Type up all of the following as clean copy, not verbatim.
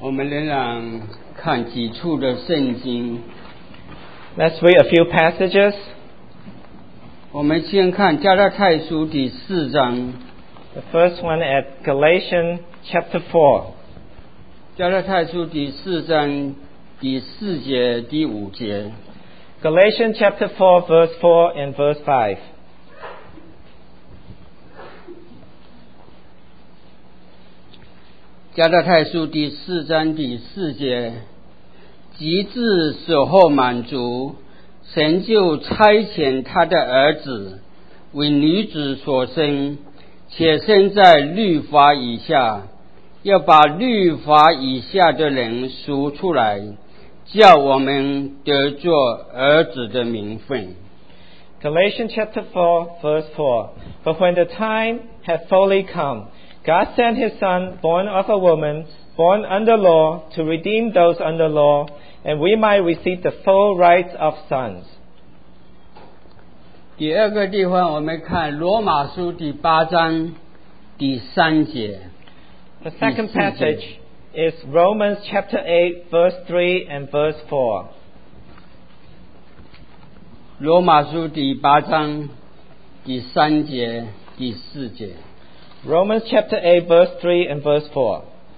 我们仍然看几处的圣经。 Let's read a few passages. 我们先看加拉太书第4章。 The first one at Galatians chapter 4. 加拉太书第4章第4节、第5节。 Galatians chapter 4 verse 4 and verse 5. 加拉太书第4章第4节，及至死后满足，神就差遣他的儿子为女子所生，且生在律法以下，要把律法以下的人赎出来，叫我们得作儿子的名分。 Galatians chapter 4 verse 4. But when the time had fully come, God sent his Son, born of a woman, born under law, to redeem those under law, and we might receive the full rights of sons. 第二个地方，我们看罗马书第8章第3节。 The second passage is Romans chapter 8 verse 3 and verse 4. 罗马书第8章第3节、第4节。 Romans chapter 8 verse 3 and verse 4.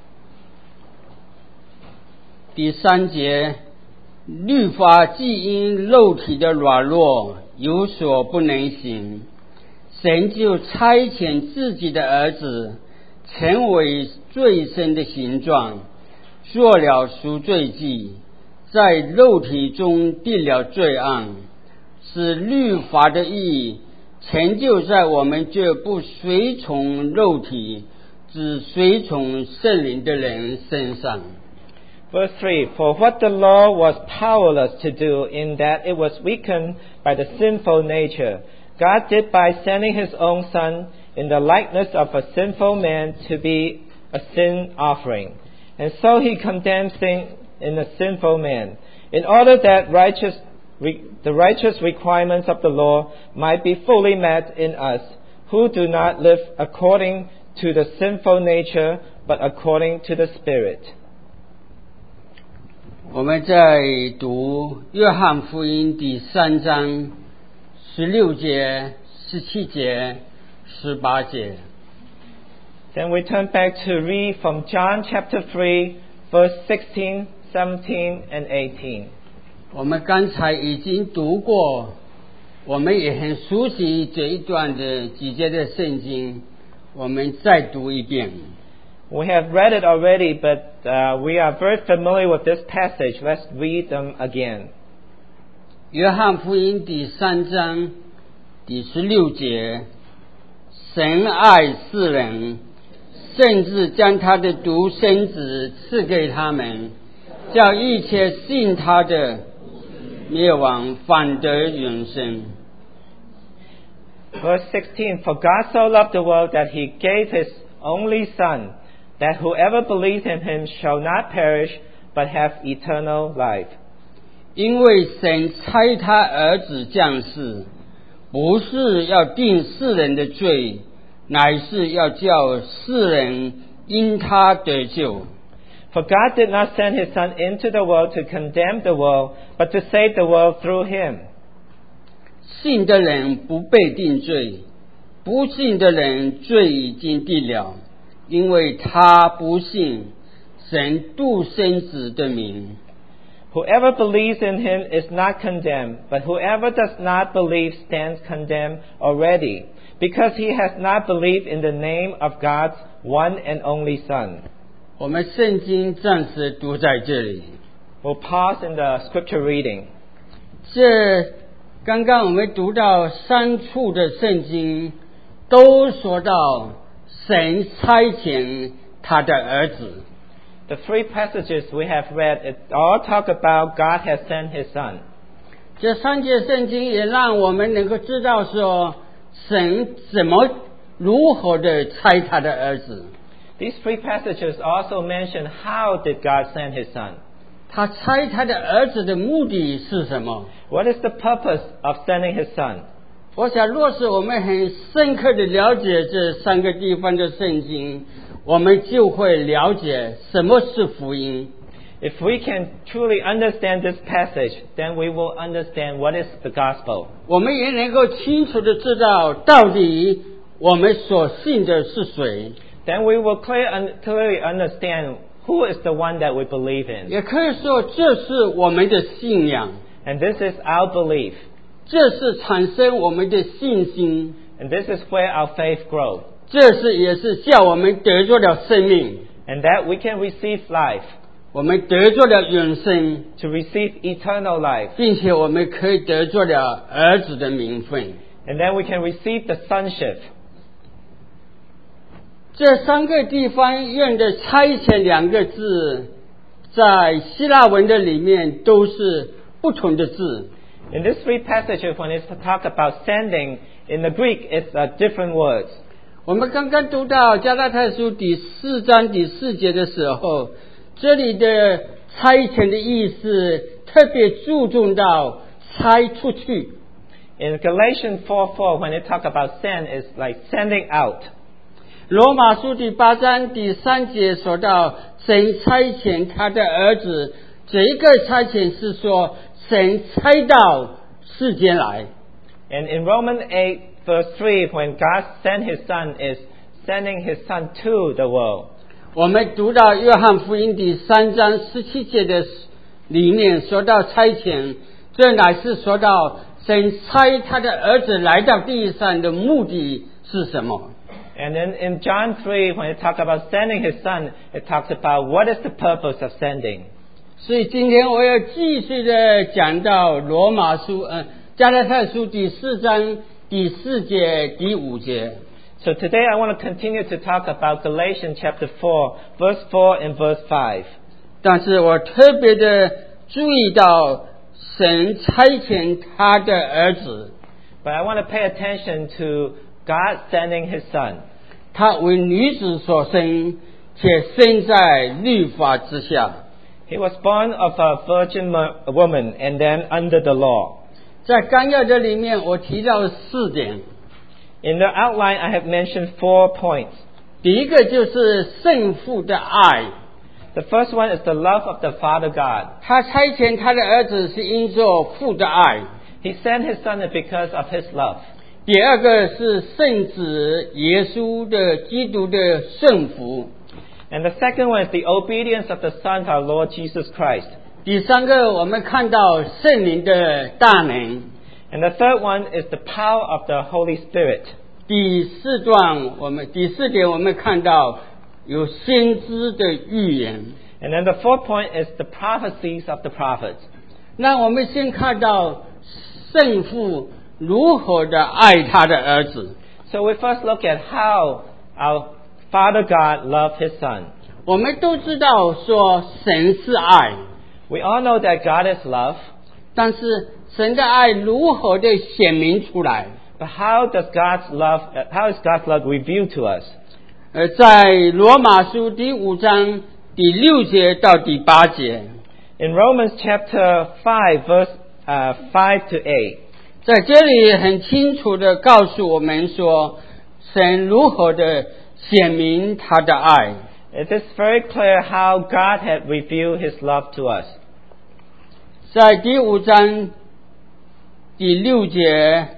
第3节，律法既因肉体的软弱有所不能行，神就差遣自己的儿子成为罪身的形状，做了赎罪祭，在肉体中定了罪案，使律法的义成就在我们这不随从肉体只随从圣灵的人身上。 Verse 3. For what the law was powerless to do, in that it was weakened by the sinful nature, God did by sending his own Son in the likeness of a sinful man to be a sin offering. And so he condemned sin in a sinful man, in order that the righteous requirements of the law might be fully met in us, who do not live according to the sinful nature, but according to the Spirit. 我们在读约翰福音第3章16节、17节、18节。 Then we turn back to read from John chapter 3, verse 16, 17, and 18. 我们刚才已经读过，我们也很熟悉这一段的几节的圣经，我们再读一遍。 We have read it already, but we are very familiar with this passage. Let's read them again. 约翰福音第3章第16节，神爱世人，甚至将他的独生子赐给他们，叫一切信他的灭亡，反得永生。 Verse 16. For God so loved the world that he gave his only Son, that whoever believes in him shall not perish, but have eternal life. 因为神差他儿子降世，不是要定世人的罪，乃是要叫世人因他得救。 For God did not send his Son into the world to condemn the world, but to save the world through him. 信的人不被定罪，不信的人罪已经定了，因为他不信神独生子的名。 Whoever believes in him is not condemned, but whoever does not believe stands condemned already, because he has not believed in the name of God's one and only Son. 我们圣经暂时读在这里。 We'll pause in the scripture reading. 这刚刚我们读到3处的圣经，都说到神差遣他的儿子。 The three passages we have read, it all talk about God has sent his Son. 这3节圣经也让我们能够知道说，神如何的差他的儿子。 These three passages also mention how did God send his Son. 他差他的儿子的目的是什么？ What is the purpose of sending his Son? 我想，若是我们很深刻的了解这3个地方的圣经， 我们就会了解什么是福音。 If we can truly understand this passage, then we will understand what is the gospel. 我们也能够清楚的知道到底我们所信的是谁。 Then we will clearly understand who is the one that we believe in. 也可以说这是我们的信仰， And this is our belief. 这是产生我们的信心， And this is where our faith grows. 也是叫我们得着了生命， And that we can receive life, 我们得着了永生， to receive eternal life. 并且我们可以得着了儿子的名分。 And then we can receive the sonship. 这三个地方用的差遣两个字，在希腊文的里面都是不同的字。 In these three passages, when it's talk about sending, in the Greek, it's different words. 我们刚刚读到加拉太书第4章第4节的时候，这里的差遣的意思特别注重到差出去。 In Galatians 4:4, when it talk about send, it's like sending out. 罗马书第8章第3节说到神差遣他的儿子，这一个差遣是说神差到世间来。 And in Romans 8:3, when God sent His Son, is sending His Son to the world. 我们读到约翰福音第3章17节的里面说到差遣，这乃是说到神差他的儿子来到地上的目的是什么。 And then in John 3, when it talks about sending His Son, it talks about what is the purpose of sending. 所以今天我要继续的讲到罗马书加拉太书第4章第4节第5节。 So today I want to continue to talk about Galatians chapter 4, verse 4 and verse 5. 但是我特别的注意到神差遣他的儿子， But I want to pay attention to God sending His Son. 他为女子所生，且生在律法之下。 He was born of a virgin woman and then under the law. 在纲要的里面，我提到4点。 In the outline, I have mentioned 4 points. 第一个就是圣父的爱， The first one is the love of the Father God. 他差遣他的儿子是因着父的爱。 He sent His Son because of His love. 第二个是圣子耶稣的基督的圣福。 And the second one is the obedience of the Son of our Lord Jesus Christ. 第三个，我们看到圣灵的大能。 And the third one is the power of the Holy Spirit. 第四点，我们看到有先知的预言。 And then the fourth point is the prophecies of the prophets. 那我们先看到圣父如何的爱他的儿子。 So we first look at how our Father God loved His Son. 我们都知道说神是爱， We all know that God is love, 但是神的爱如何的显明出来？ but how is God's love revealed to us? 在罗马书第5章第6节到第8节， In Romans chapter 5, verse 5 to 8, 在这里很清楚的告诉我们说，神如何的显明他的爱。 it is very clear how God had revealed His love to us. 在第5章第6节，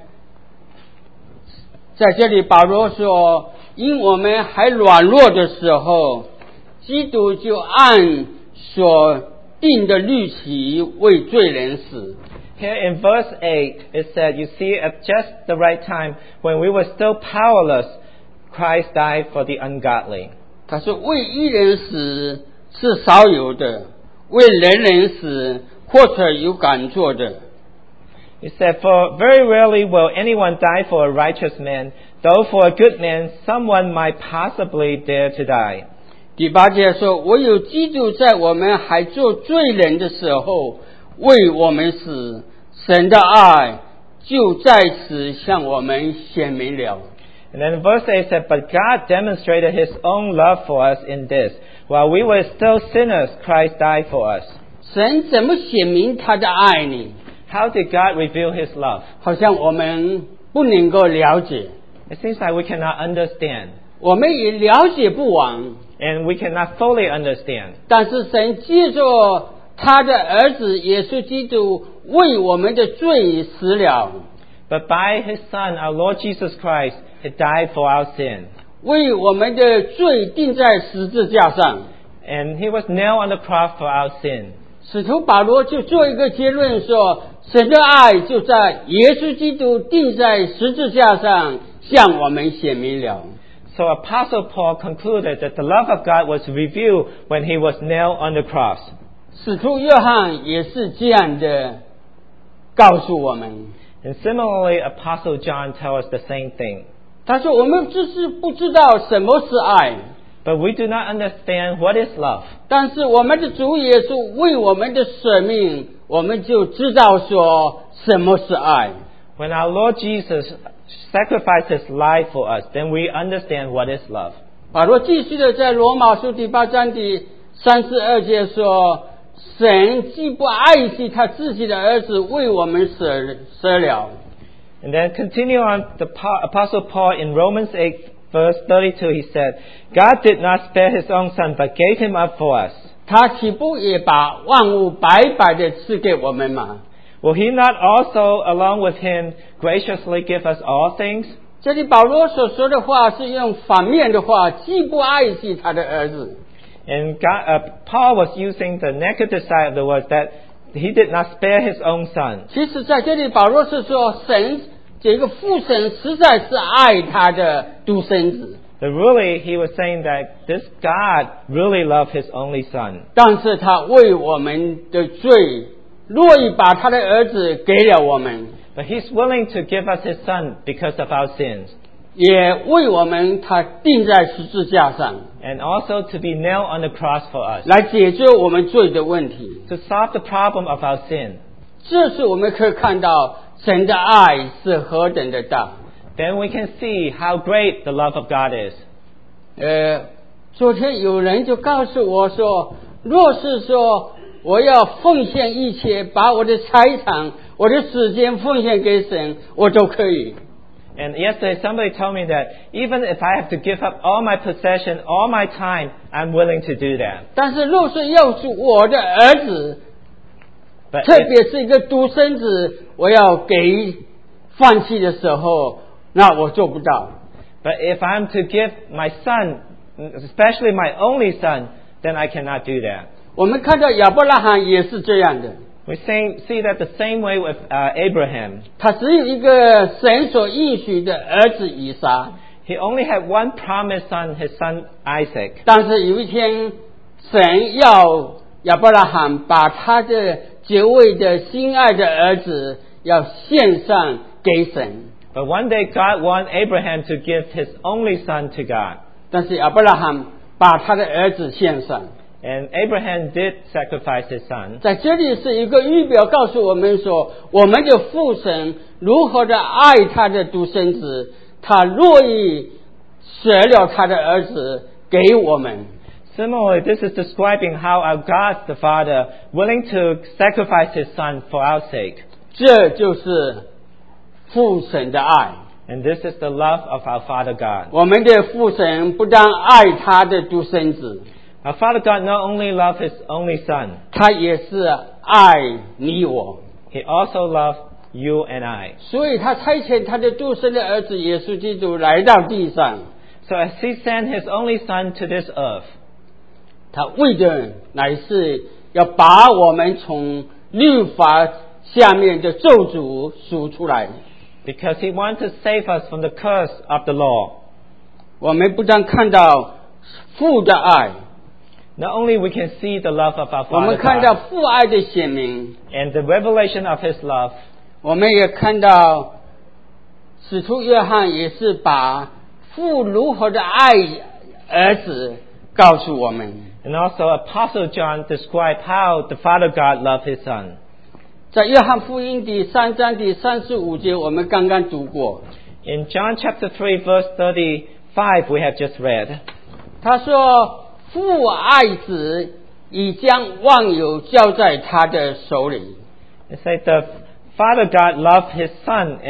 在这里保罗说，因我们还软弱的时候，基督就按所定的律期为罪人死。 Here in verse 8, it said, you see, at just the right time, when we were still powerless, Christ died for the ungodly. 他说为一人死是少有的，为人人死或者有敢做的。 He said, for very rarely will anyone die for a righteous man, though for a good man someone might possibly dare to die. 第8节说，唯有基督在我们还做罪人的时候为我们死，神的爱就在此向我们显明了。 And then verse 8 said, but God demonstrated His own love for us in this. While we were still sinners, Christ died for us. 神怎么显明他的爱呢？ How did God reveal His love? 好像我们不能够了解。 It seems like we cannot understand. 我们也了解不完。 and we cannot fully understand. 但是神借着他的儿子耶稣基督为我们的罪死了， But by His Son, our Lord Jesus Christ, He died for our sin. 为我们的罪钉在十字架上。 And He was nailed on the cross for our sin. 使徒保罗就做一个结论说，神的爱就在耶稣基督钉在十字架上向我们显明了。 So Apostle Paul concluded that the love of God was revealed when He was nailed on the cross. 使徒约翰也是这样的告诉我们， And similarly, Apostle John tells us the same thing. 他说我们就是不知道什么是爱， But we do not understand what is love. 但是我们的主耶稣为我们的舍命，我们就知道说什么是爱。 When our Lord Jesus sacrificed His life for us, then we understand what is love. 保罗继续的在罗马书第8章第32节说，神既不爱惜他自己的儿子，为我们舍了。 And then continue on, the Apostle Paul in Romans 8 verse 32, he said, God did not spare His own Son, but gave Him up for us. 他岂不也把万物白白的赐给我们吗？ Will He not also, along with Him, graciously give us all things? 这里保罗所说的话是用反面的话，既不爱惜他的儿子。 And Paul was using the negative side of the word, that He did not spare His own Son. 其实在这里保罗是说，神这个父神实在是爱他的独生子， But really, he was saying that this God really loved His only Son. 但是他为我们的罪，乐意把他的儿子给了我们， But He's willing to give us His Son because of our sins. 也为我们他钉在十字架上， And also to be nailed on the cross for us. 来解决我们罪的问题。 To solve the problem of our sin. 这是我们可以看到神的爱是何等的大。 Then we can see how great the love of God is. 昨天有人就告诉我说，若是说我要奉献一切，把我的财产、我的时间奉献给神，我都可以。 And yesterday somebody told me that even if I have to give up all my possession, all my time, I'm willing to do that. 但是若是要是我的儿子， But 特别是一个独生子，我要给放弃的时候，那我做不到。 if I'm to give my son, especially my only son, then I cannot do that. 我们看到亚伯拉罕也是这样的， We see that the same way with Abraham. 他只有一个神所应许的儿子以撒， He only had one promised son, his son Isaac. 但是有一天，神要亚伯拉罕把他的这位的心爱的儿子要献上给神， But one day God wanted Abraham to give his only son to God. 但是亚伯拉罕把他的儿子献上。 And Abraham did sacrifice his son. 在这里是一个预表，告诉我们说，我们的父神如何的爱他的独生子，他乐意舍了他的儿子给我们。 Similarly, this is describing how our God the Father willing to sacrifice his son for our sake. 这就是父神的爱。 And this is the love of our Father God. 我们的父神不但爱他的独生子， Our Father God not only loved his only son, 他也是爱你我。 he also loved you and I. 所以他差遣他的独生的儿子耶稣基督来到地上， So as he sent his only son to this earth, 他为的乃是要把我们从律法下面的咒诅赎出来。 because he wanted to save us from the curse of the law. 我们不但看到父的爱， Not only we can see the love of our 我 Father 们看到 God 父爱的显明， and the revelation of his love, 我们也看到使徒约翰也是把父如何的爱儿子告诉我们。 and also Apostle John described how the Father God loved his son. 在约翰福音第3章第35节，我们刚刚读过， In John chapter 3 verse 35 we have just read, 他说父爱子，已将万有交在他的手里。 it said the Father God loved his son and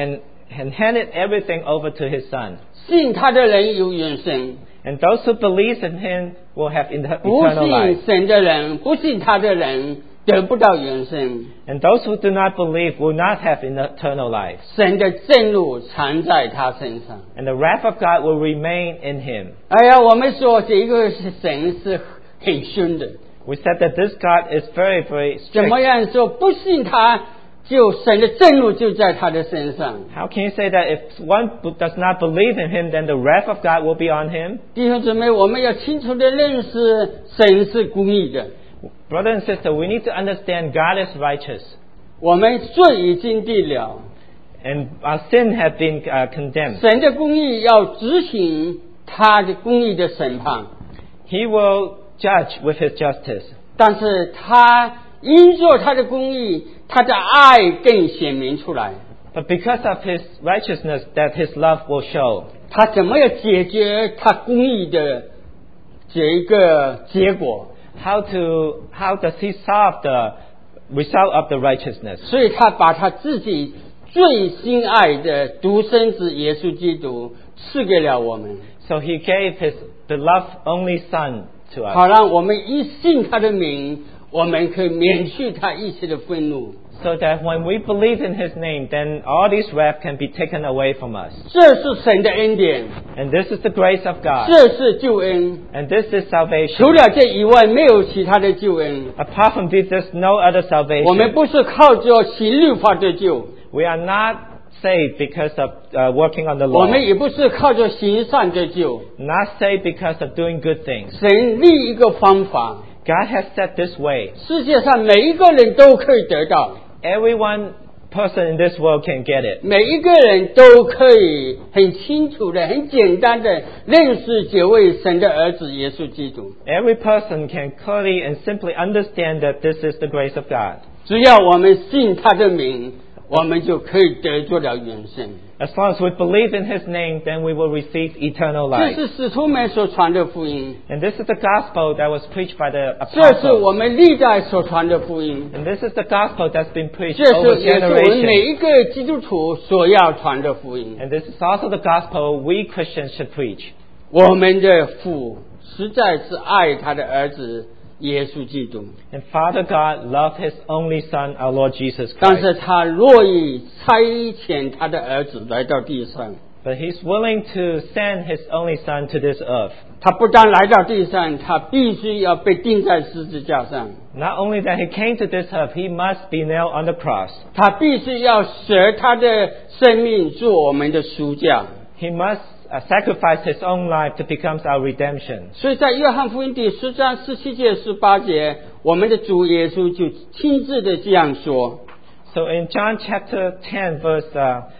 and handed everything over to his son. 信他的人有永生， And those who believe in him will have 不 eternal 信 life. 神的人，不信他的人得不到永生。 And those who do not believe will not have eternal life. 神的震怒藏在他身上。 And the wrath of God will remain in him. 哎呀，我们说这个神是很凶的， We said that this God is very, very 怎 strict. 么样说不信他，就神的震怒就在他的身上。 How can you say that if one does not believe in him, then the wrath of God will be on him? 弟兄姊妹，我们要清楚的认识神是公义的， Brother and sister, we need to understand God is righteous. 我们罪已经定了， And our sin have been condemned. 神的公义要执行他的公义的审判， He will judge with his justice. 但是他因着他的公义，他的爱更显明出来。 But because of his righteousness, that his love will show. 他怎么样解决他公义的这一个结果？ How does he solve the result of the righteousness? 所以他把他自己最心爱的独生子耶稣基督赐给了我们， So he gave his beloved only son to us. 好让我们一信他的名，我们可以免去他一切的愤怒。 So that when we believe in his name, then all this wrath can be taken away from us. 这是神的恩典， And this is the grace of God. 这是救恩。 And this is salvation. 除了这以外，没有其他的救恩。 Apart from this, there's no other 我们 salvation. 不是靠着行律法得救， We are not saved because of working on the 我 law. 们也不是靠着行善得救。 Not saved because of doing good things. 神立一个方法， God has set this way. 世界上每一个人都可以得到， Everyone person in this world can get it. 每一个人都可以很清楚的、很简单的认识这位神的儿子耶稣基督。 Every person can clearly and simply understand that this is the grace of God. 只要我们信他的名，我们就可以得着了永生。 As long as we believe in His name, then we will receive eternal 这 life. 是使徒们所传的福音， And this is the gospel that was preached by the 这是 apostles. 我们历代所传的福音， And this is the gospel that's been preached 这 over 是也是我们每 generations. 一个基督徒所要传的福音。 And this is also the gospel we Christians should preach. 我们的父实在是爱他的儿子耶稣基督， And Father God loved His only Son, our Lord Jesus 但 Christ. 是他乐意差遣他的儿子来到地上。 But He's willing to send His only Son to this earth. 他不但来到地上，他必须要被钉在十字架上， Not only that He came to this earth, He must be nailed on the cross. 他必须要舍他的生命做我们的赎价。 He must sacrifice His own life to become our redemption. 所以在约翰福音第10章17节18节，我们的主耶稣就亲自的这样说。 So in John chapter 10, verse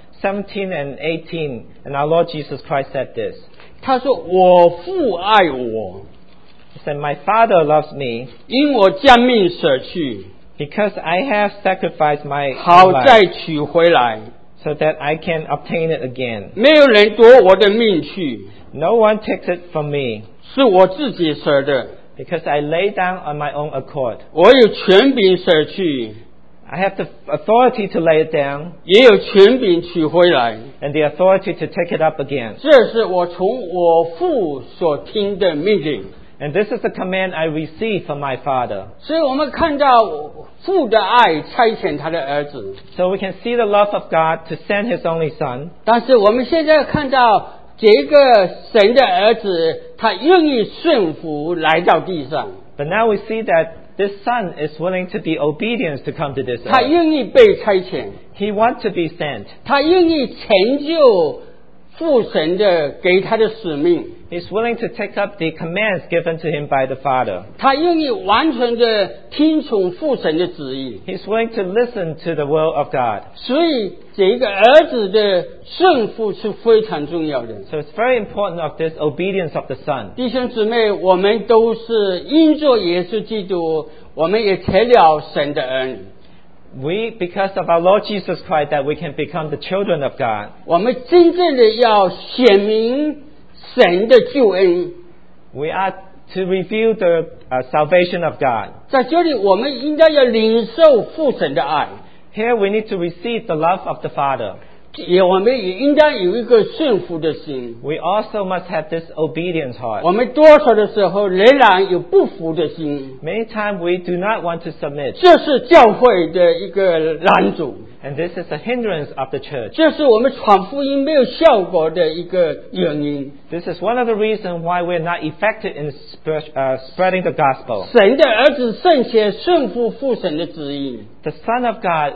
17 and 18, and our Lord Jesus Christ said this. 他说：“我父爱我， He said, My Father loves me 因我将命舍去， because I have sacrificed my 好 own 再 life 取回来。 so that I can obtain it again. 没有人夺我的命去， No one takes it from me 是我自己舍的。 because I lay down on my own accord. 我有权柄舍去， I have the authority to lay it down 也有权柄取回来。 and the authority to take it up again. 这是我从我父所听的命令。” And this is the command I received from my Father. 所以我们看到父的爱差遣他的儿子， So we can see the love of God to send His only Son. 但是我们现在看到这个神的儿子，他愿意顺服来到地上， But now we see that this Son is willing to be obedient to come to this 他 earth. 愿意被差遣， He wants to be sent. 他愿意成就父神的给他的使命， He's willing to take up the commands given to Him by the Father. 他愿意完全的听从父神的旨意。 He's willing to listen to the will of God. 所以这个儿子的顺服是非常重要的。 So it's very important of this obedience of the Son. 弟兄姊妹，我们都是因着耶稣基督，我们也成了神的儿女。 We, because of our Lord Jesus Christ, that we can become the children of God. 我们真正的要显明神的救恩。 We are to reveal the salvation of God. 在这里，我们应该要领受父神的爱。 Here we need to receive the love of the Father. 我们也应当有一个顺服的心。 We also must have this obedience heart. 我们多少的时候仍然有不服的心， Many times we do not want to submit, 这是教会的一个拦阻， and this is the hindrance of the church. 这是我们传福音没有效果的一个原因。 This is one of the reasons why we're not effective in spreading the gospel. 神的儿子圣且顺服父神的旨意， The Son of God,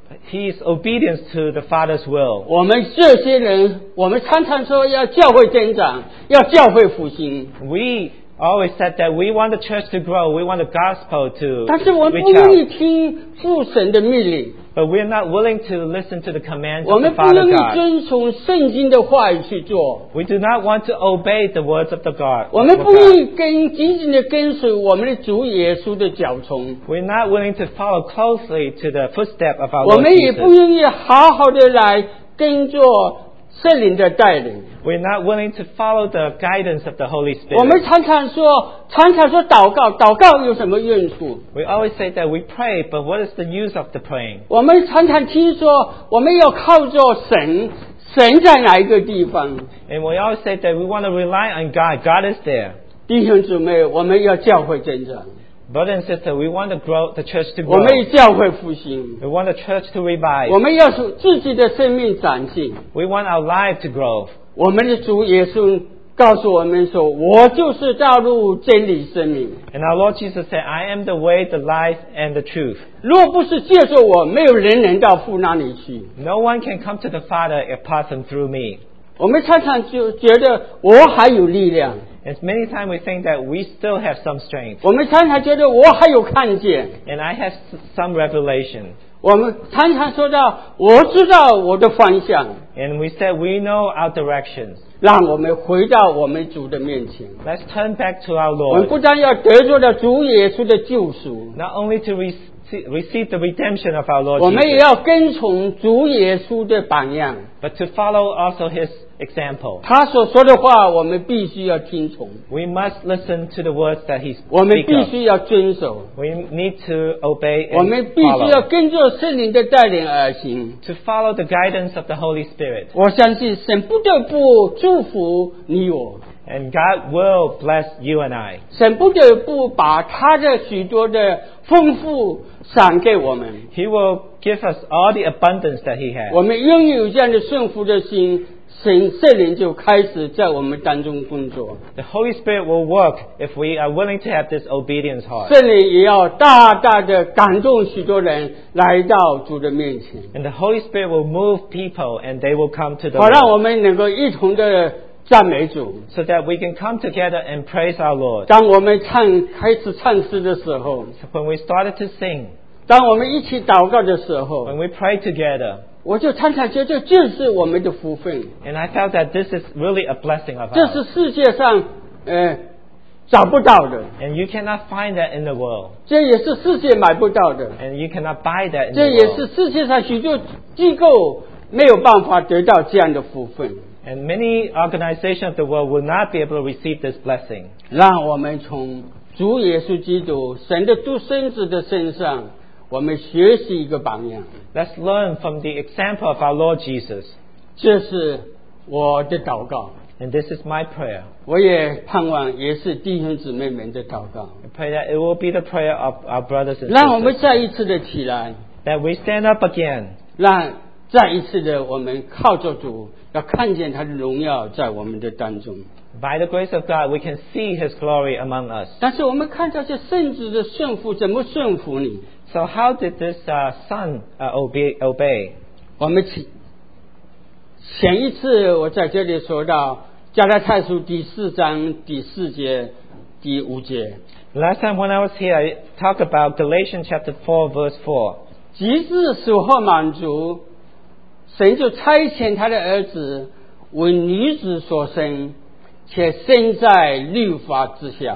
He is obedience to the Father's will. 我们这些人，我们常常说要教会增长，要教会复兴， We always said that we want the church to grow, we want the gospel to 但是我们不 reach 愿意 out. 听父神的命令， But we're not willing to listen to the commands 我 of the 们不 Father 愿意 God. 遵从圣经的话语去做， We do not want to obey the words of the God. 我们不愿意紧紧的跟随我们的主耶稣的脚踪。 We're not willing to follow closely to the footstep of our 我 Lord 们也不 Jesus. 愿意好好的来跟着圣灵的带领。 We're not willing to follow the guidance of the Holy 我们 Spirit. 常常说祷告，祷告有什么用处？ We always say that we pray, but what is the use of the praying? 我们常常听说我们要靠着神，神在哪一个地方？ And we always say that we want to rely on God. God is there. 弟兄姊妹，我们要教会增长， Brother and sister, we want to grow the church to 我 grow. 们要教会复兴， We want the church to revive. 我们要使自己的生命长进。 We want our life to grow. 我们的主耶稣告诉我们说：“我就是道路、真理、生命。 And our Lord Jesus said, I am the way, the life, and the truth. 若不是借着我，没有人能到父那里去。” No one can come to the Father apart from through me. 我们常常就觉得我还有力量， And many times we think that we still have some strength. 我们常常觉得我还有看见， And I have some revelation. 我们常常说到我知道我的方向， And we said we know our directions. 让我们回到我们主的面前。 Let's turn back to our 我们 Lord. 不但要得着了主耶稣的救赎， Not only to receive the redemption of our Lord 我们也 Jesus, 要跟从主耶稣的榜样。 but to follow also His example. 他所说的话，我们必须要听从， We must listen to the words that He 我们 speaks 必 of. 须要遵守， We need to obey 我 and 们必须要 follow. 跟着圣灵的带领而行。 To follow the guidance of the Holy Spirit. 我相信神不得不祝福你我， And God will bless you and I. 神不得不把他的许多的丰富赏给我们。 He will give us all the abundance that He has. 我们拥有这样的顺服的心，圣灵就开始在我们当中工作。 The Holy Spirit will work if we are willing to have this obedience heart. 圣灵也要大大的感动许多人来到主的面前， And the Holy Spirit will move people and they will come to the 好让我 Lord. 们能够一同的赞美主。 So that we can come together and praise our Lord. 当我们开始唱诗的时候， So when we started to sing, 当我们一起祷告的时候， when we pray together, 我就常常觉得这是我们的福分， and I felt that this is really a blessing of 这是 ours. 世界上找不到的， And you cannot find that in the world. 这也是世界买不到的， And you cannot buy that in 这 the 也是 world. 世界上许多机构没有办法得到这样的福分。 And many organizations of the world will not be able to receive this blessing. 让我们从主耶稣基督神的独生子的身上，我们学习一个榜样。 Let's learn from the example of our Lord Jesus. 这是我的祷告， And this is my prayer. 我也盼望也是弟兄姊妹们的祷告。 I pray that it will be the prayer of our brothers and 让我们 sisters. 再一次的起来， That we stand up again. 让再一次的我们靠着主，要看见他的荣耀在我们的当中。 By the grace of God, we can see His glory among us. 但是我们看到这圣子的顺服，怎么顺服你？ So how did this son obey? 我们前一次我在这里说到加拉太书第4章第4节、第5节， Last time when I was here, I talked about Galatians chapter 4, verse 4. 即至所获满足，神就差遣他的儿子为女子所生，且生在律法之下。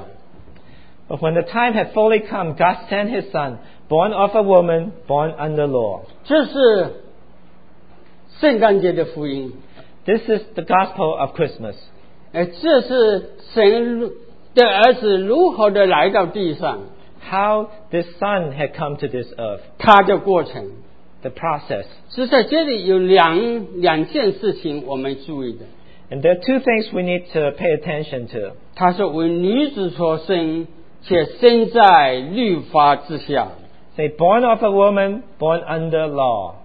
But when the time had fully come, God sent His Son, born of a woman, born under law. 这是圣诞节的福音， This is the gospel of Christmas. 这是神的儿子如何的来到地上， How this Son had come to this earth. 他的过程。 the process. 是在这里有两件事情我们注意的。 And there are two things we need to pay attention to. 他说为女子所生，且生在律法之下。 Say, born of a woman, born under law.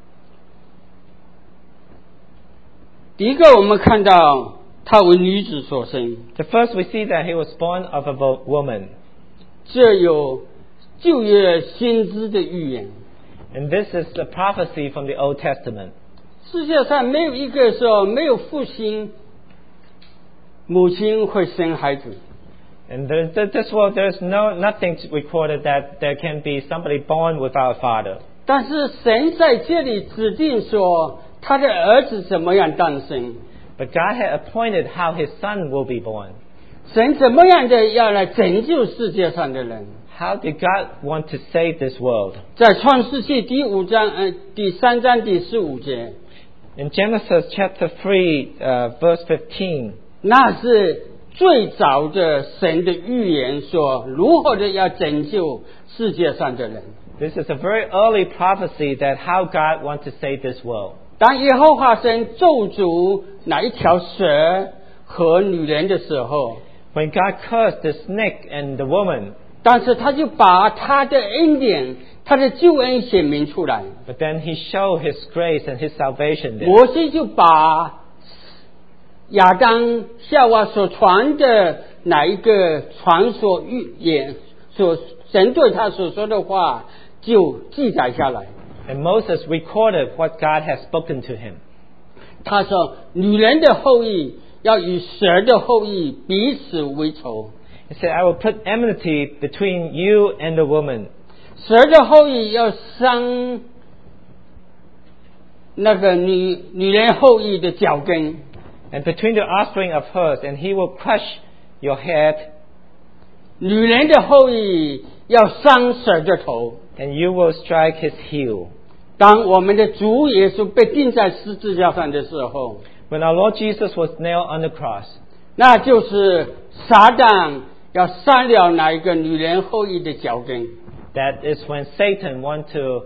第一个我们看到他为女子所生， So first we see that he was born of a woman. 这有旧约先知的预言。 And this is a prophecy from the Old Testament. 世界上没有一个说没有父亲，母亲会生孩子。 And this world, there's nothing recorded that there can be somebody born without a father. 但是神在这里指定说，他的儿子怎么样诞生， But God had appointed how his son will be born. 神怎么样的要来拯救世界上的人。 How did God want to save this world? 在创世纪第3章第15节， In Genesis chapter 3, verse 15, 那是最早的神的预言，说如何的要拯救世界上的人。 this is a very early prophecy that how God wants to save this world. 当耶和华神咒诅那一条蛇和女人的时候， When God cursed the snake and the woman, 但是他就把他的恩典、他的救恩显明出来。 but then he showed his grace and his salvation there. 摩西就把亚当夏娃所传的哪一个传说预言，所神对他所说的话，就记载下来。 And Moses recorded what God had spoken to him. 他说：“女人的后裔要与蛇的后裔彼此为仇， He said, I will put enmity between you and the woman. 蛇的后裔要伤那个女人后裔的脚跟。” And between the offspring of hers, and he will crush your head, 女人的后裔要伤蛇的头。 and you will strike his heel. 当我们的主耶稣被钉在十字架上的时候， When our Lord Jesus was nailed on the cross, 那就是撒旦要杀了哪一个女人后裔的脚跟。 that is when Satan want to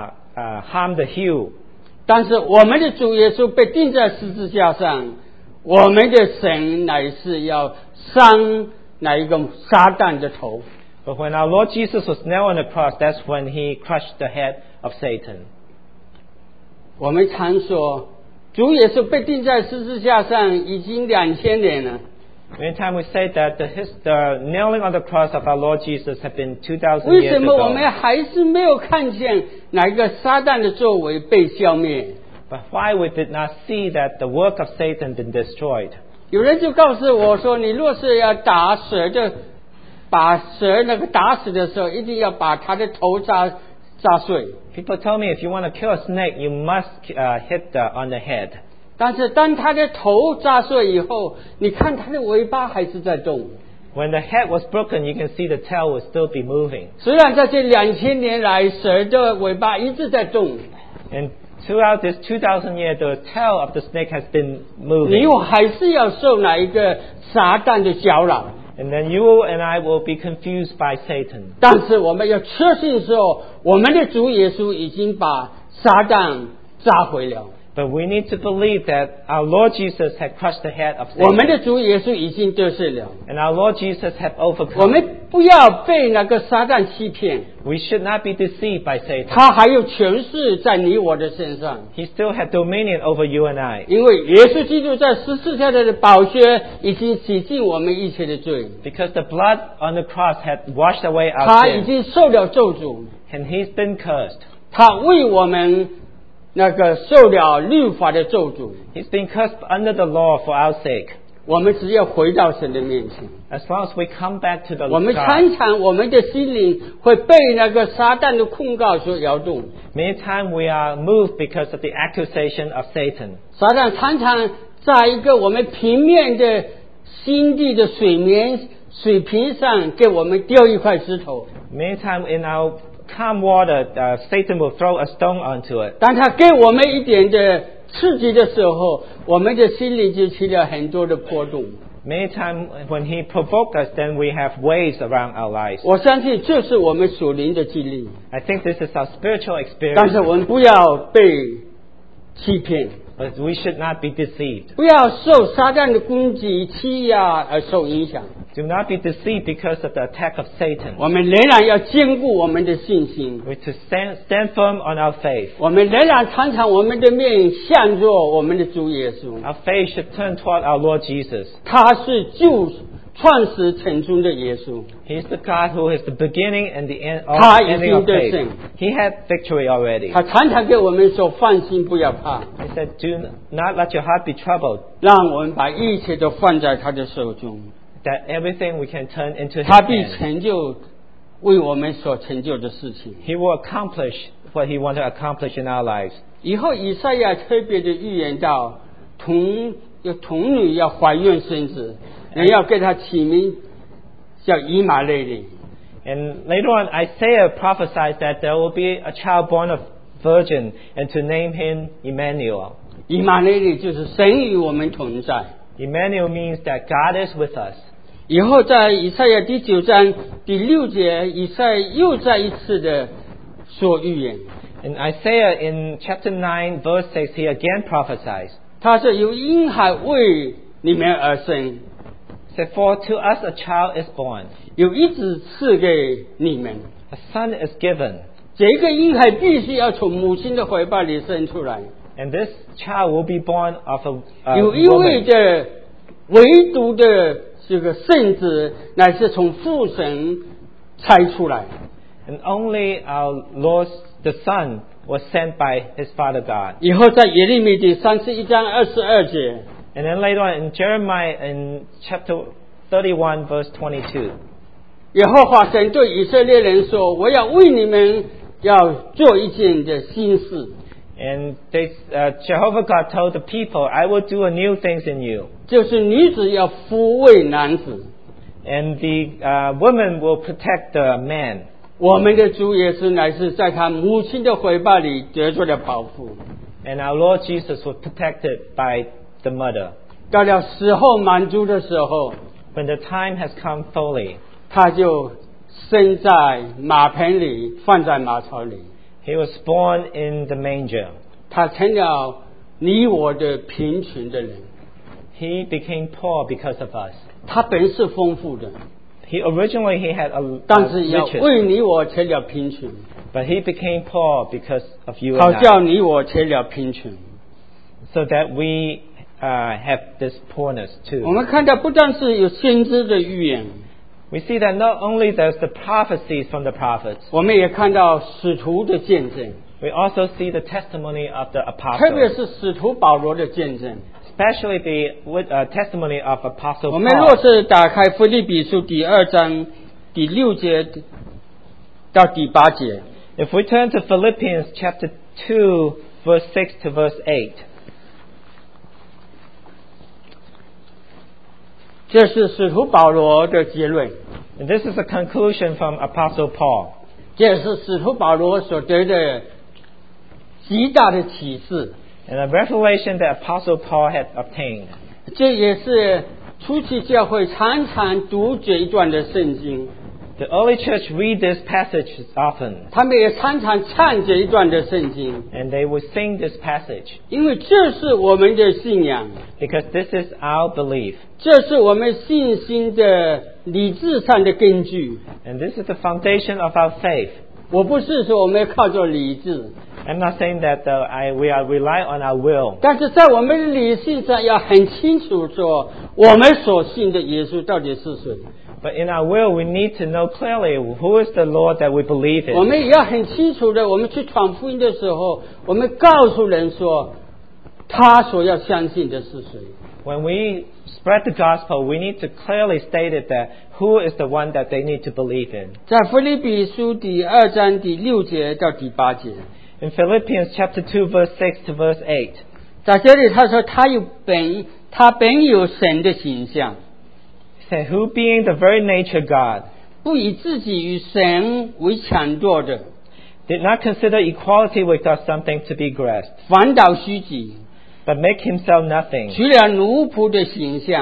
harm the heel. 但是我们的主耶稣被钉在十字架上，我们的神乃是要伤哪一个撒旦的头。 But when our Lord Jesus was nailed on the cross, that's when he crushed the head of Satan. 我们常说，主耶稣被钉在十字架上已经2000年了。 Many times we say that the nailing on the cross of our Lord Jesus had been 2,000 为 years 什么我们 ago. 还是没有看见哪一个撒旦的作为被消灭？ But why we did not see that the work of Satan been destroyed? 有人就告诉我说，你若是要打蛇的，把蛇那个打死的时候，一定要把它的头扎碎。 People told me if you want to kill a snake, you must hit on the head. 但是当它的头扎碎以后，你看它的尾巴还是在动。 When the head was broken, you can see the tail will still be moving. 虽然在这2000年来，蛇的尾巴一直在动， And throughout this 2,000 years, the tail of the snake has been 你 moving. 我还是要受哪一个撒旦的搅扰。 And then you and I will be confused by Satan. 但是我们要确信说，我们的主耶稣已经把撒旦扎回了。 But we need to believe that our Lord Jesus had crushed the head of 我们 Satan. 的主耶稣已经得胜了。 And our Lord Jesus had 我 overcome. 们不要被那个撒旦欺骗， We should not be deceived by Satan. 他还有权势在你我的身上。 He still had dominion over you and I. 因为耶稣基督在十字架的宝血已经洗净我们一切的罪， Because the blood on the cross had washed away our 他已 sins. 经受了咒诅， And he's been cursed. 他为我们那个受了律法的咒诅。 He's been cursed under the law for our sake. 我们只要回到神的面前， As long as we come back to the 我们 God, 常常我们的心灵会被那个撒旦的控告所摇动。 many times we are moved because of the accusation of Satan. 撒旦常常在一个我们平面的心地的水平上给我们丢一块石头。 Many times in our calm water, Satan will throw a stone onto it. 当他给我们一点的刺激的时候，我们的心里就起了很多的波动。 Many times when He provokes us, then we have waves around our lives. 我相信这是我们属灵的经历， I think this is our spiritual 但是 experience, 我们不要被欺骗， but we should not be deceived. 不要受撒旦的攻击欺压而受影响。 Do not be deceived because of the attack of Satan. 我们仍然要坚固我们的信心， We to stand firm on our faith. 我们仍然常常我们的面向着我们的主耶稣， Our faith should turn toward our Lord Jesus. 他是救创始成终的耶稣， He's the God who is the beginning and the end of 他 the 已 ending 经 of 得 faith. 胜， He had victory already. 他常常给我们说放心，不要怕， He said, do not let your heart be troubled, 让我们把一切都放在他的手中， that everything we can turn into His 他必 hand. 成就为我们所成就的事情。 He will accomplish what He wants to accomplish in our lives. 以后以赛亚特别的预言到童女要怀孕生子，人要给她起名叫以马内利。 And later on, Isaiah prophesied that there will be a child born of virgin, and to name him Emmanuel. 以马内利就是神与我们同在。 Emmanuel means that God is with us. 以后在以赛亚第9章第6节，以赛又再一次的说预言， In Isaiah, in chapter 9, verse 6, he again prophesies. 他说有婴孩为你们而生， He said, for to us a child is born, 有一子赐给你们。 a son is given, 这个婴孩必须要从母亲的怀抱里生出来， and this child will be born of a 有一位 woman. 的唯独的这个圣子，乃是从父神猜出来。 And only our Lord, the Son, was sent by his Father God. 以后在耶利米第31章22节， And then later on in Jeremiah, in chapter 31, verse 22, 耶和华神对以色列人说：“我要为你们要做一件的新事， and Jehovah God told the people, I will do a new things in you. 就是女子要抚慰男子。 And the woman will protect the man. 我们的主耶稣乃是在他母亲的怀抱里得着了保护。 And our Lord Jesus was protected by the mother. 到了时候满足的时候， When the time has come fully, 他就生在马棚里，放在马槽里。 he was born in the manger. 他成了你我的贫穷的人。 He became poor because of us. 他本是丰富的， Originally he had a 但是要 riches, 为你我成了贫穷， but he became poor because of you 好 and I, 叫你我成了贫穷。 so that we have this poorness 我 too. 们看到不但是有先知的预言， We see that not only there's the prophecies from the prophets, 我们也看到使徒的见证， we also see the testimony of the 特别 apostles, 是使徒保罗的见证。 especially the testimony of Apostle 我们若 Paul. 是打开腓立比书第2章第6节到第8节， If we turn to Philippians chapter 2, verse 6 to verse 8, 这是使徒保罗的结论， and this is a conclusion from Apostle Paul. 这是使徒保罗所得的极大的启示。 And a revelation that Apostle Paul had obtained. 这也是初期教会常常读这一段的圣经， The early church read this passage often, 他们也常常唱这一段的圣经， and they would sing this passage 因为这是我们的信仰， because this is our belief, 这是我们信心的理智上的根据。 and this is the foundation of our faith. 我不是说我们靠着理智， I'm not saying that we are rely on our will, 但是在我们的理性上要很清楚说，我们所信的耶稣到底是谁。 but in our will we need to know clearly who is the Lord that we believe 我 in. 们也要很清楚的，我们去传福音的时候，我们告诉人说，他所要相信的是谁。 When we spread the gospel, we need to clearly state it that who is the one that they need to believe in. 在腓立比书第2章第6节到第8节， In Philippians chapter 2, verse 6 to verse 8, 在这里他说他本有神的形象， it said, who being the very nature God, 不以自己与神为抢夺的， did not consider equality with God something to be grasped, 反倒虚己， but make himself nothing, 取了奴仆的形象，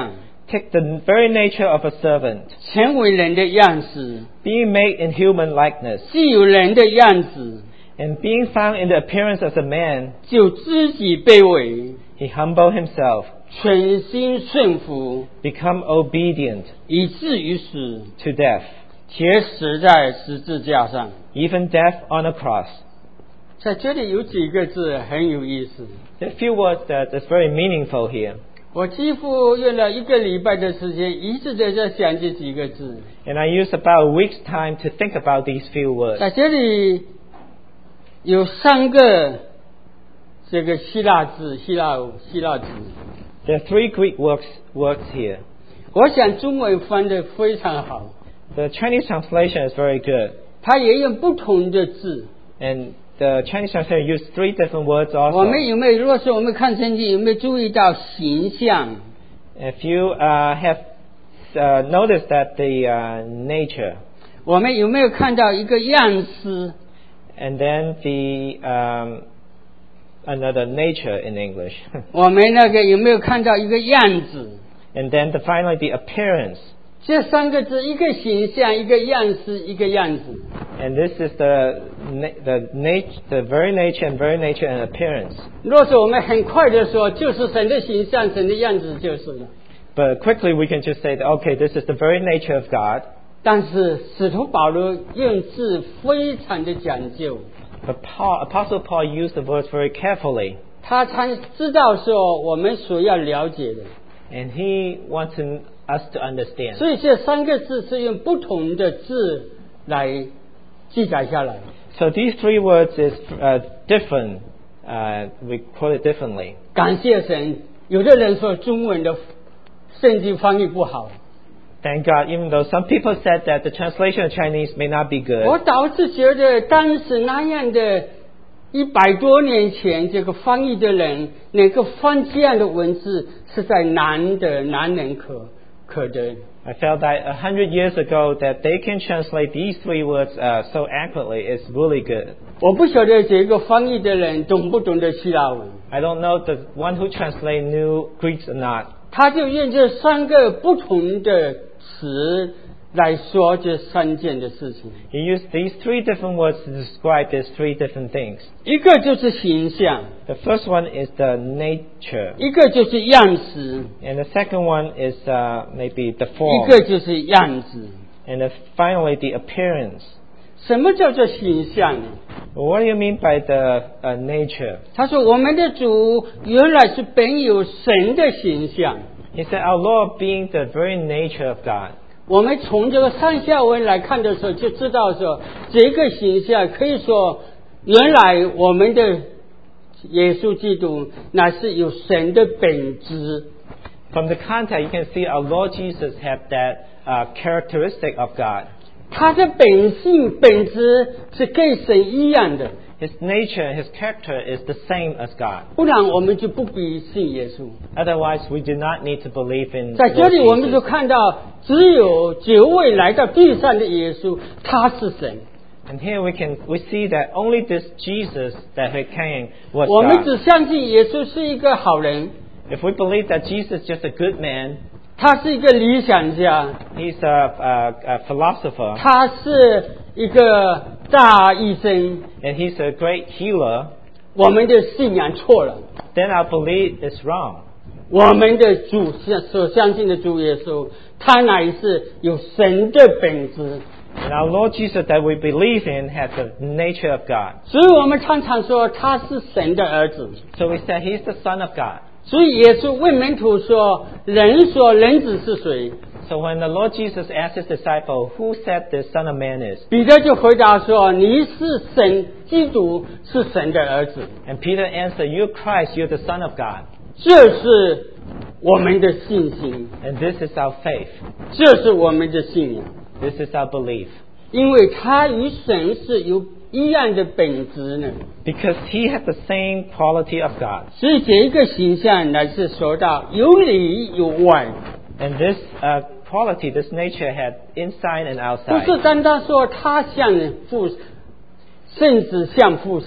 take the very nature of a servant, 成为人的样式， being made in human likeness, 既有人的样子， and being found in the appearance as a man, 就自己卑微， he humbled himself, 全心顺服， become obedient 以至于死， to death, 且死在十字架上。 even death on a cross. 在这里有几个字很有意思， There are a few words that is very meaningful here. 我几乎用了1个礼拜的时间，一直在想这几个字。 And I used about a week's time to think about these few words. 在这里有3个这个希腊字，希腊字。 There are 3 Greek words here. 我想中文翻得非常好， The Chinese translation is very good. 它也用不同的字。 And the Chinese translation used 3 different words 我 also. 们有没有？如果说我们看圣经，有没有注意到形象？ If you have noticed that the nature, 我们有没有看到一个样式？ and then the another nature in English, 我们那个有没有看到一个样子？ and then finally the appearance. 这3个字，一个形象，一个样式，一个样子。 And this is the very nature and very nature and appearance. 若是我们很快的说，就是神的形象，神的样子就是了。 But quickly we can just say, that, okay, this is the very nature of God. 但是使徒保罗用字非常的讲究， But Apostle Paul used the words very carefully. 他才知道说我们所要了解的。 And he wants us to understand. 所以这3个字是用不同的字来记载下来。 So these 3 words is different. We quote it differently. 感谢神，有的人说中文的圣经翻译不好， Thank God, even though some people said that the translation of Chinese may not be 我 good. 倒是觉得当时那样的100多年前，这个翻译的人能够翻这样的文字，实在难能可得。 I felt that 100 years ago that they can translate these 3 words so accurately is really good. 我不晓得这个翻译的人懂不懂得希腊文， I don't know the one who translate knew Greek or not. 他就用这3个不同的词来说这3件的事情。 He used these 3 different words to describe these 3 different things. 一个就是形象， The first one is the nature, 一个就是样式， and the second one is maybe the 一 form, 个就是样子。 and finally the appearance. 什么叫做形象呢？ What do you mean by the nature? 他说我们的主原来是本有神的形象。 He said, our Lord being the very nature of God. 我们从这个上下文来看的时候，就知道说这个形象可以说，原来我们的耶稣基督乃是有神的本质。 From the context, you can see our Lord Jesus had that characteristic of God. 他的本性本质是跟神一样的， His nature, his character is the same as God. 不然我们就不必信耶稣。 Otherwise, we do not need to believe in 在这 Lord 里我们就 Jesus. 看到，只有这位来到地上的耶稣，他是神。 And here we see that only this Jesus that he came was 我们只 God. 相信耶稣是一个好人， If we believe that Jesus is just a good man, 他是一个理想家， he's a philosopher, 他是一个大医生， and he's a great healer, 我们的信仰错了。 then our belief is wrong. 我们的主所相信的主耶稣，他乃是有神的本质， And our Lord Jesus that we believe in has the nature of God. 所以我们常常说他是神的儿子。 So we say he's the Son of God. 所以耶稣问门徒说：“人说人子是谁 So when the Lord Jesus asked his disciple, who said the Son of Man is?？” 彼得就回答说：“你是神，基督是神的儿子。 And Peter answered, you're Christ, you're the Son of God. ” 这是我们的信心， And this is our faith. 这是我们的信仰， This is our belief. 因为他与神是有一样的本质呢。 Because he has the same quality of God. 所以这一个形象乃是说到有里有外， And this quality, this nature had inside and 不 outside. 是单单说他像父，甚至像父神。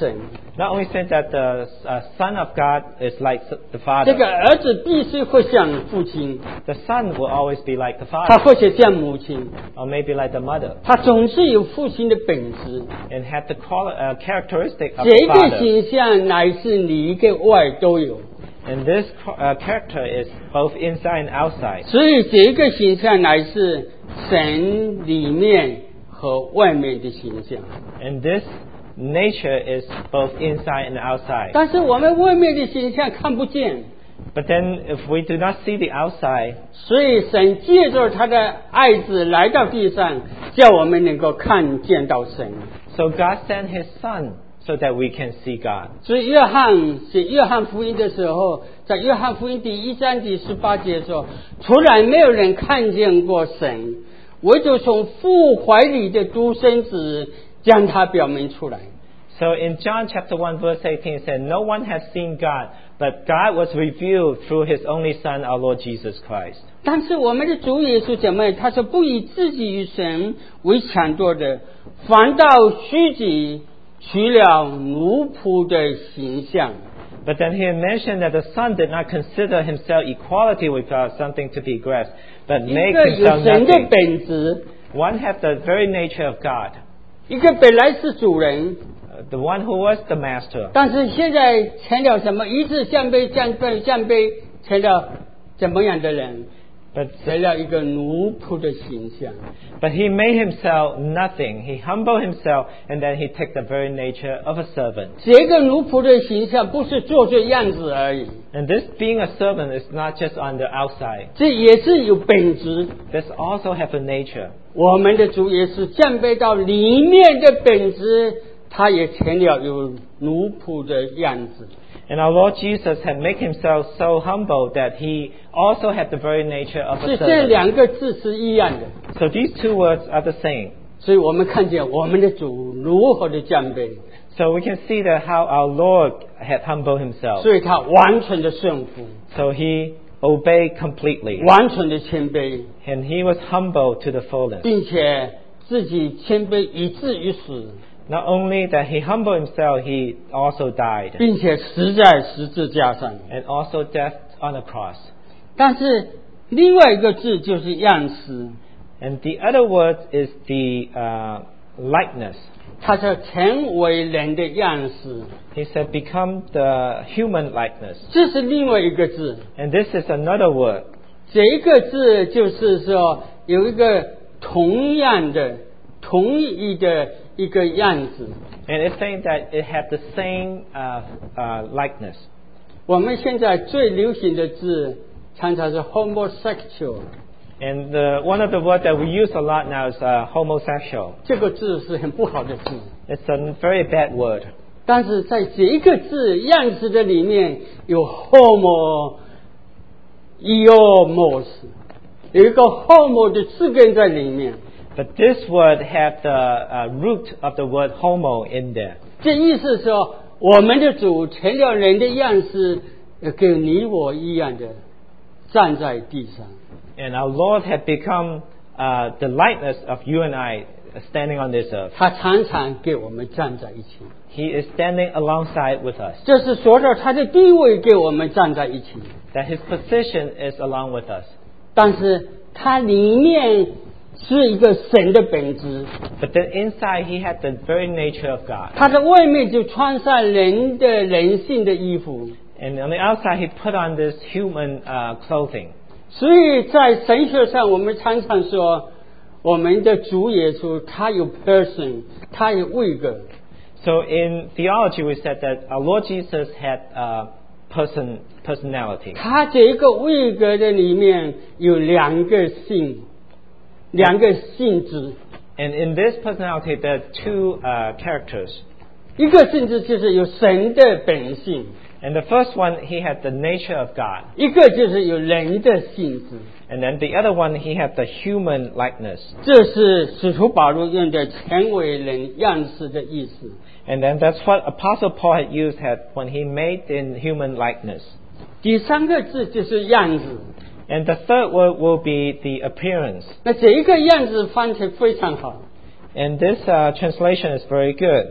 Not only said that the Son of God is like the 这 Father, 个儿子必须会像父亲， the Son will always be like the 他 Father, 或者像母亲， or maybe like the mother, 他总是有父亲的本质。 and have the characteristic of 这 the 个 Father. 形象乃是里跟外都有， And this character is both inside and outside. 所以这个形象乃是神里面和外面的形象。 And this nature is both inside and outside. 但是我们外面的形象看不见， But then if we do not see the outside, 所以神借着他的爱子来到地上，叫我们能够看见到神。 so God sent His Son so that we can see God. 所以约翰写约翰福音的时候，在约翰福音第1章第18节说，从来没有人看见过神，唯独从父怀里的独生子将他表明出来。 So in John chapter 1 verse 18 it said, no one has seen God, but God was revealed through His only Son, our Lord Jesus Christ. 但是我们的主耶稣怎么样？他说不以自己与神为抢夺的，反倒虚己，取了奴仆的形象。 But then he mentioned that the Son did not consider himself equality with God something to be grasped, but 一 made 个有 himself 神的 nothing. 本质， One had the very nature of God, 一个本来是主人， the one who was the master. 但是现在成了什么？一次降卑，成了怎么样的人？ But 成了一个奴仆的形象。 he made himself nothing. He humbled himself, and then he took the very nature of a servant. 这个奴仆的形象不是做做样子而已， And this being a servant is not just on the outside. 这也是有本质。 This also have a nature. 我们的主也是降卑到里面的本质，他也成了有奴仆的样子。 And our Lord Jesus had made himself so humble that he also had the very nature of 是 a 这 servant. 两个字是一样的， So these two words are the same. 所以我们看见我们的主如何的降卑， So we can see that how our Lord had humbled himself. 所以他完全的顺服， So he obeyed completely. 完全的谦卑， And he was humble to the fullness. 并且自己谦卑以至于死， Not only that he humbled himself, he also died. 并且死在十字架上。 And also death on the cross. 但是另外一个字就是样式， And the other word is the likeness. 他说成为人的样式， He said, become the human likeness. 这是另外一个字。 And this is another word. 这一个字就是说有一个同样的、同一的一个样子。 And it's saying that it had the same likeness. 我们现在最流行的字常常是 homosexual， And one of the words that we use a lot now is homosexual. 这个字是很不好的字。 It's a very bad word. 但是在这一个字样式的里面有 homo iomos， 有一个 homo 的字根在里面。 But this word had the root of the word homo in there. 这意思说，我们的主成了人的样式，跟你我一样的站在地上。 And our Lord had become the likeness of you and I standing on this earth. 他常常跟我们站在一起， He is standing alongside with us. 这是说到他的地位跟我们站在一起。 That His position is along with us. 但是他里面是一个神的本质， But then inside He had the very nature of God. 他在外面就穿上人的人性的衣服。 And on the outside He put on this human clothing. 所以在神学上，我们常常说，我们的主耶稣他有 person， 他有位格。 So in theology we said that our Lord Jesus had personality. 他这个位格的里面有两个性质， And in this personality there are two characters. 一个性质就是有神的本性， And the first one, He had the nature of God. 一个就是有人的性质。 And then the other one, He had the human likeness. 这是使徒保罗用的成为人样式的意思。 And then that's what Apostle Paul had used when he made in human likeness. 第三个字就是样子， And the third word will be the appearance. 那这一个样子翻译非常好。 And this translation is very good.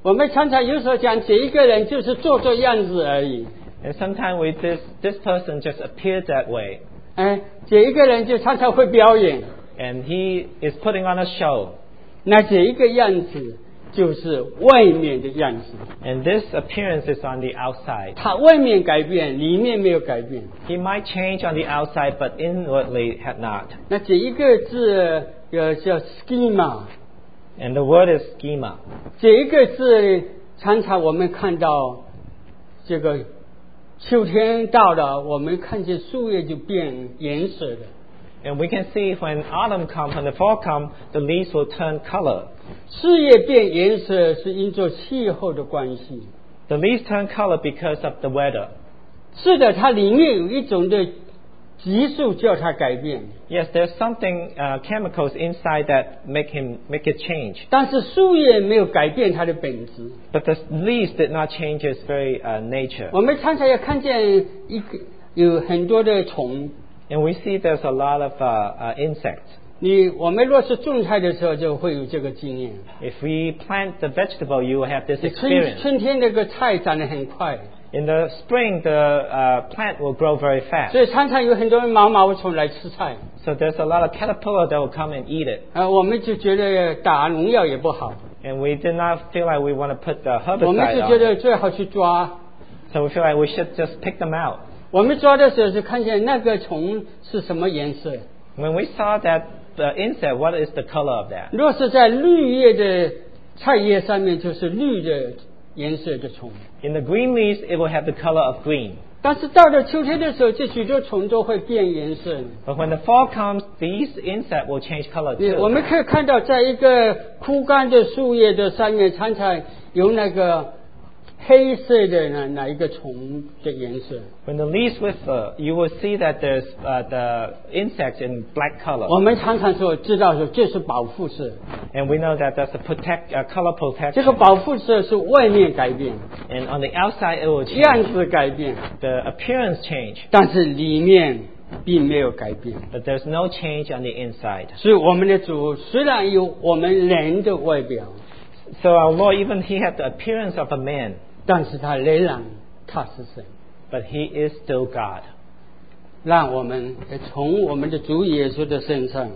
我们常常有时候讲这一个人就是做做样子而已， And sometimes with this person just appears that way. 这一个人就常常会表演， And he is putting on a show. 那这一个样子就是外面的样子， And this appearance is on the outside. 他外面改变，里面没有改变。 He might change on the outside, but inwardly had not. 那这一个字叫 schema， And the word is schema. 这一个字常常我们看到这个秋天到了，我们看见树叶就变颜色的。 And we can see when autumn comes, when the fall comes, the leaves will turn color. 树叶变颜色是因着气候的关系。 The leaves turn color because of the weather. 是的，它里面有一种的激素叫它改变， Yes, there's something chemicals inside that make it change. 但是树叶没有改变它的本质。 But the leaves did not change its very nature. 我们常常也看见有很多的虫。 And we see there's a lot of insects. 我们若是种菜的时候，就会有这个经验。 If we plant the vegetable, you will have this 春 experience. 天那个菜长得很快， In the spring, the plant will grow very fast. 所以常常有很多毛虫来吃菜。 So there's a lot of caterpillar that will come and eat it. 我们就觉得打农药也不好， And we did not feel like we want to put the 我们 herbicide 就觉 on 得 it. 最好去抓。 So we feel like we should just pick them out. 我们抓的时候是看见那个虫是什么颜色。 When we saw that the insect, what is the color of that? 若是在绿叶的菜叶上面，就是绿的颜色的虫。 In the green leaves, it will have the color of green. 但是到了秋天的时候，这许多虫都会变颜色。 But when the fall comes, these insects will change color 我 too. 们可以看到，在一个枯干的树叶的上面，常常有那个黑色的哪一个虫的颜色。 When the leaves wither, you will see that there's the insects in black color. 我们常常知道说这是保护色， And we know that that's a color 这个 protection. 保护色是外面改变， And on the outside, it will 样 change. 子改变， The appearance change, 但是里面并没有改变。 but there's no change on the inside. 所以我们的主虽然有我们人的外表， So our Lord, even He had the appearance of a man, 但是他仍然他是神。 but He is still God. 让我们从我们的主耶稣的身上，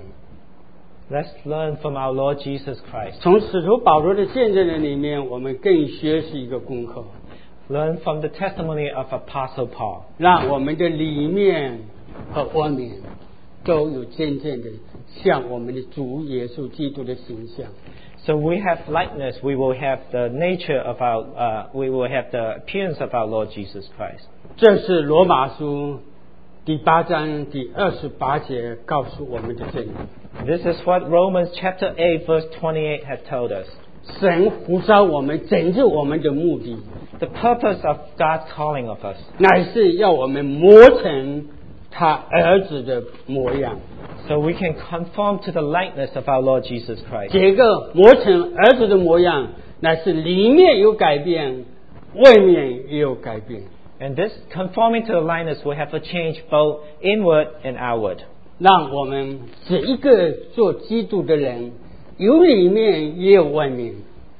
Let's learn from our Lord Jesus Christ. 从使徒保罗的见证人里面，我们更学习一个功课， Learn from the testimony of Apostle Paul. 让我们的里面和外面都有真正的像我们的主耶稣基督的形象。 So we have likeness. We will have the nature of we will have the appearance of our Lord Jesus Christ. 这是罗马书第8章第28节告诉我们的真理。 This is what Romans chapter 8 verse 28 had told us. 神呼召我们拯救我们的目的， The purpose of God's calling of us, 乃是要我们磨成他儿子的模样。 so we can conform to the likeness of our Lord Jesus Christ. 这个磨成儿子的模样，乃是里面有改变，外面也有改变。 And this conforming to the likeness will have a change both inward and outward. 让我们这一个做基督的人，有里面也有外面。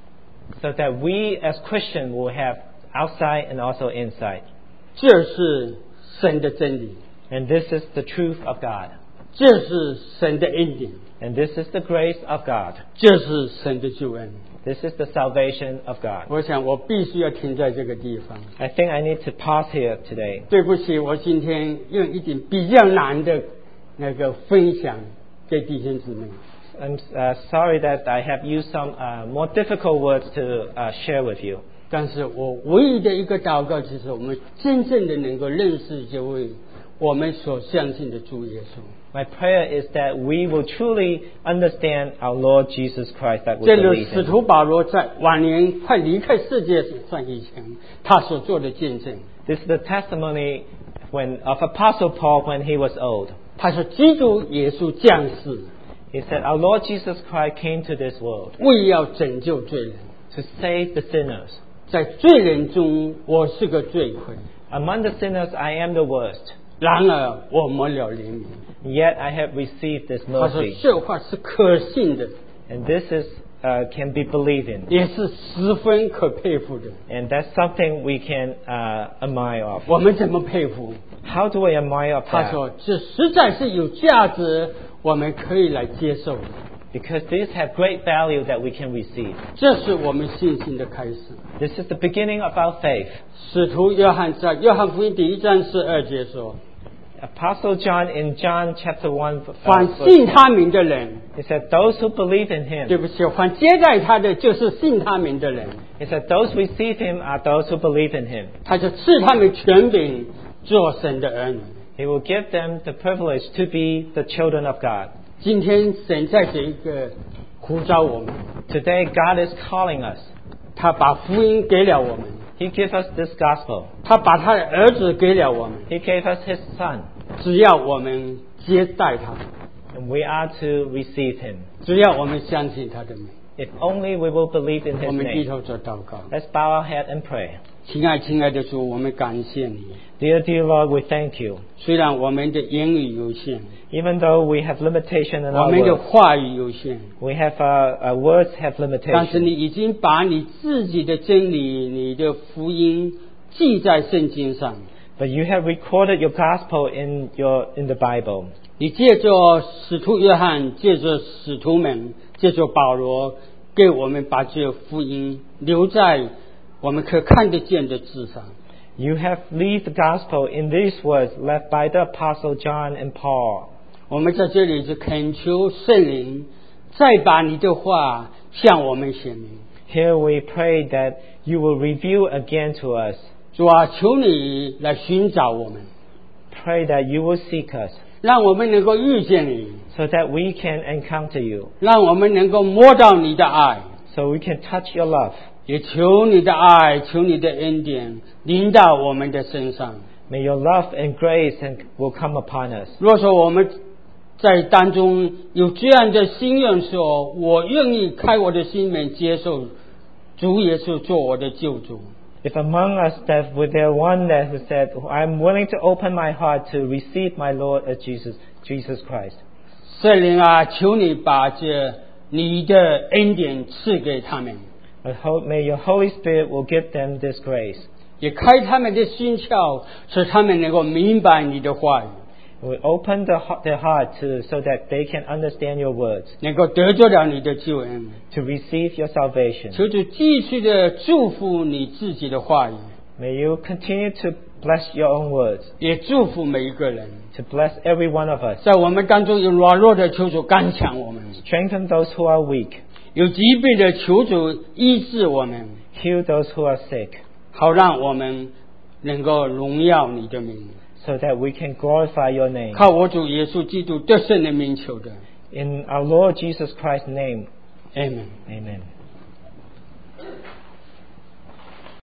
So that we as Christians will have outside and also inside. 这是神的真理， And this is the truth of God. 这是神的恩典， And this is the grace of God. 这是神的救恩。 This is the salvation of God. 我想我必须要停在这个地方。 I think I need to pause here today. 对不起，我今天用一点比较难的那个分享给弟兄姊妹。 I'm sorry that I have used some more difficult words to share with you. 但是我唯一的一个祷告就是，我们真正的能够认识这位我们所相信的主耶稣。 My prayer is that we will truly understand our Lord Jesus Christ that we 这个 believe 使 in. 徒保罗在晚年快离开世界上以前，他所做的见证。 This is the testimony of Apostle Paul when he was old. 他说：“基督耶稣降世， He said, Our Lord Jesus Christ came to this world 为要拯救罪人。 to save the sinners. 在罪人中，我是个罪魁； Among the sinners, I am the worst. 然而我蒙了怜悯。” Yet I have received this 他说：“ mercy. 这话是可信的， And this is can be believed in. 也是十分可佩服的。 And that's something we can admire of. 我们怎么佩服？ How do we admire of 他 that? 说这实在是有价值，我们可以来接受的。 Because these have great value that we can receive. 这是我们信心的开始。 This is the beginning of our faith. 使徒约翰在约翰福音第1章12节说 Apostle John in John chapter 1, 凡 verse 信他名的人， he said, those who believe in 对 him. 不起，凡接待他的就是信他名的人， He said, those who receive him are those who believe in him. 他就赐他们权柄做神的儿女。 He will give them the privilege to be the children of God. 今天神在这一个呼召我们， Today, God is calling us. 他把福音给了我们， He gave us this gospel. 他把他的儿子给了我们， He gave us His Son. 只要我们接待他， And we are to receive Him. 只要我们相信他的名， If only we will believe in 我 His 们低 name. 头做祷告。 Let's bow our head and pray. 亲爱的主，我们感谢你。 Dear Lord, we thank you. 虽然我们的言语有限， Even though we have limitation in 我 our 们的 words, 话语有限， we have words have 但是 limitation. 你已经把你自己的真理、你的福音记在圣经上。 But you have recorded your gospel in the Bible. 你借着使徒约翰，借着使徒们，借着保罗，给我们把这福音留在我们可看得见的字上。 You have leave the gospel in these words left by the apostle John and Paul. 我们在这里就恳求圣灵，再把你的话向我们显明。 Here we pray that you will reveal again to us. 主啊，求你来寻找我们， Pray that you will seek us 让我们能够遇见你， so that we can encounter you, 让我们能够摸到你的爱。 so we can touch your love. 也求你的爱，求你的恩典临到我们的身上。 May your love and grace will come upon us. 若说我们在当中有这样的心愿说，我愿意开我的心门接受主耶稣做我的救主， If among us that with there one that who said, I'm willing to open my heart to receive my Lord as Jesus Christ. 圣灵啊，求你把这你的恩典赐给他们， May your Holy Spirit will give them this grace. 也开他们的心窍，使他们能够明白你的话语， Will open their heart so that they can understand your words, 能够得着了你的救恩。 to receive your salvation. 求主继续的祝福你自己的话语， May you continue to bless your own words, 也祝福每一个人。 to bless every one of us. 在我们当中有软弱的，求主刚强我们； Strengthen those who are weak. 有疾病的，求主医治我们， Heal those who are sick, 好让我们能够荣耀你的名。 so that we can glorify your name. 靠我主耶稣基督得胜的名求的 In our Lord Jesus Christ's name, ，Amen。 amen.